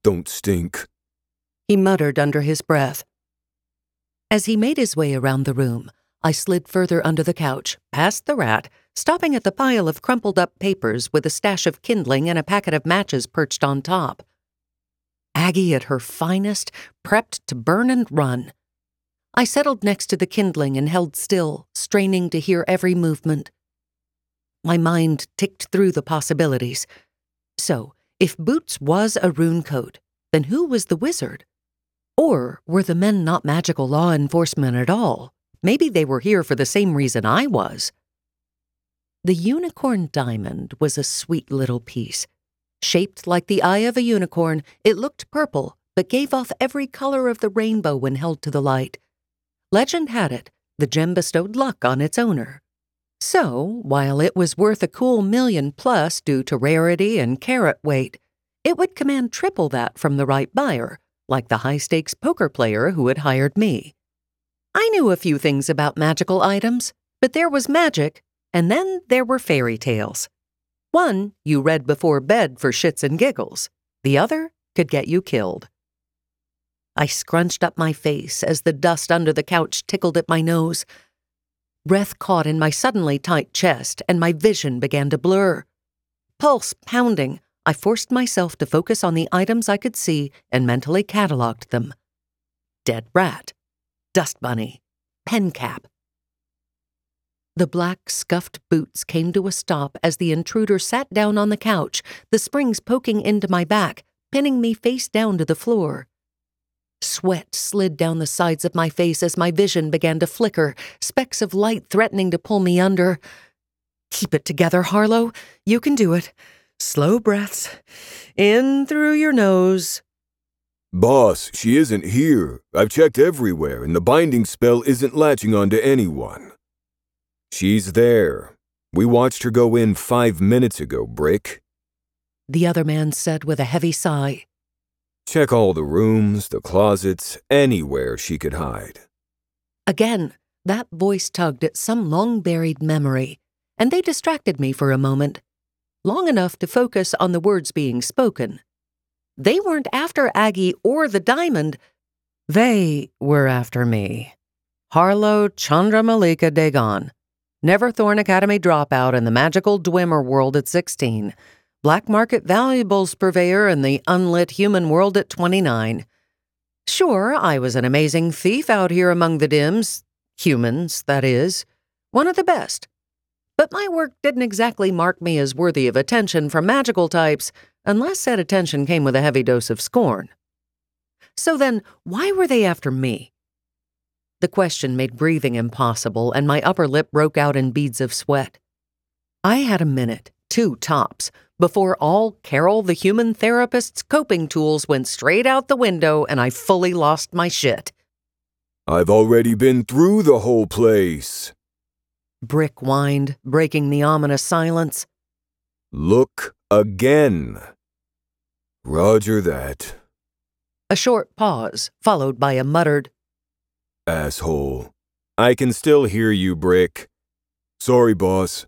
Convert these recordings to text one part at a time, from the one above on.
Don't stink," he muttered under his breath. As he made his way around the room, I slid further under the couch, past the rat, stopping at the pile of crumpled-up papers with a stash of kindling and a packet of matches perched on top. Aggie at her finest, prepped to burn and run. I settled next to the kindling and held still, straining to hear every movement. My mind ticked through the possibilities. So, if Boots was a rune coat, then who was the wizard? Or were the men not magical law enforcement at all? Maybe they were here for the same reason I was. The unicorn diamond was a sweet little piece. Shaped like the eye of a unicorn, it looked purple, but gave off every color of the rainbow when held to the light. Legend had it, the gem bestowed luck on its owner. So, while it was worth a cool $1 million plus due to rarity and carat weight, it would command triple that from the right buyer, like the high-stakes poker player who had hired me. I knew a few things about magical items, but there was magic, and then there were fairy tales. One you read before bed for shits and giggles. The other could get you killed. I scrunched up my face as the dust under the couch tickled at my nose. Breath caught in my suddenly tight chest, and my vision began to blur. Pulse pounding, I forced myself to focus on the items I could see and mentally cataloged them. Dead rat. Dust bunny. Pen cap. The black, scuffed boots came to a stop as the intruder sat down on the couch, the springs poking into my back, pinning me face down to the floor. Sweat slid down the sides of my face as my vision began to flicker, specks of light threatening to pull me under. Keep it together, Harlow. You can do it. Slow breaths. In through your nose. "Boss, she isn't here. I've checked everywhere, and the binding spell isn't latching onto anyone." "She's there. We watched her go in 5 minutes ago, Brick," the other man said with a heavy sigh. "Check all the rooms, the closets, anywhere she could hide." Again, that voice tugged at some long-buried memory, and they distracted me for a moment. Long enough to focus on the words being spoken. They weren't after Aggie or the diamond. They were after me. Harlow Chandramalika Dagon. Neverthorn Academy dropout in the magical Dwemer world at 16. Black market valuables purveyor in the unlit human world at 29. Sure, I was an amazing thief out here among the Dims. Humans, that is. One of the best. But my work didn't exactly mark me as worthy of attention from magical types, unless said attention came with a heavy dose of scorn. So then, why were they after me? The question made breathing impossible, and my upper lip broke out in beads of sweat. I had a minute, 2 tops, before all Carol the human therapist's coping tools went straight out the window and I fully lost my shit. "I've already been through the whole place," Brick whined, breaking the ominous silence. "Look again." "Roger that." A short pause, followed by a muttered, "Asshole. I can still hear you, Brick. Sorry, boss."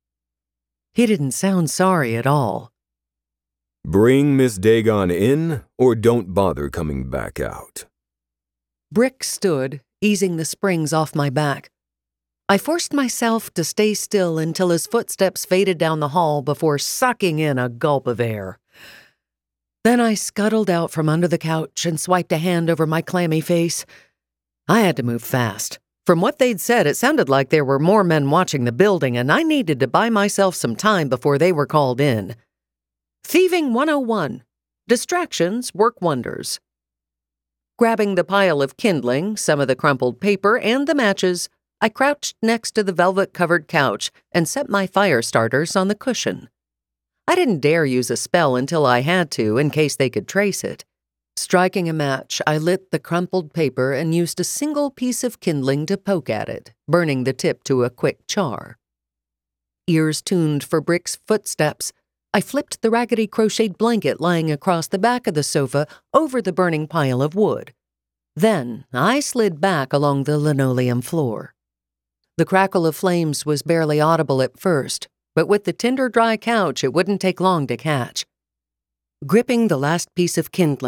He didn't sound sorry at all. "Bring Miss Dagon in, or don't bother coming back out." Brick stood, easing the springs off my back. I forced myself to stay still until his footsteps faded down the hall before sucking in a gulp of air. Then I scuttled out from under the couch and swiped a hand over my clammy face. I had to move fast. From what they'd said, it sounded like there were more men watching the building, and I needed to buy myself some time before they were called in. Thieving 101. Distractions work wonders. Grabbing the pile of kindling, some of the crumpled paper, and the matches, I crouched next to the velvet-covered couch and set my fire starters on the cushion. I didn't dare use a spell until I had to, in case they could trace it. Striking a match, I lit the crumpled paper and used a single piece of kindling to poke at it, burning the tip to a quick char. Ears tuned for Brick's footsteps, I flipped the raggedy crocheted blanket lying across the back of the sofa over the burning pile of wood. Then I slid back along the linoleum floor. The crackle of flames was barely audible at first, but with the tinder-dry couch it wouldn't take long to catch. Gripping the last piece of kindling,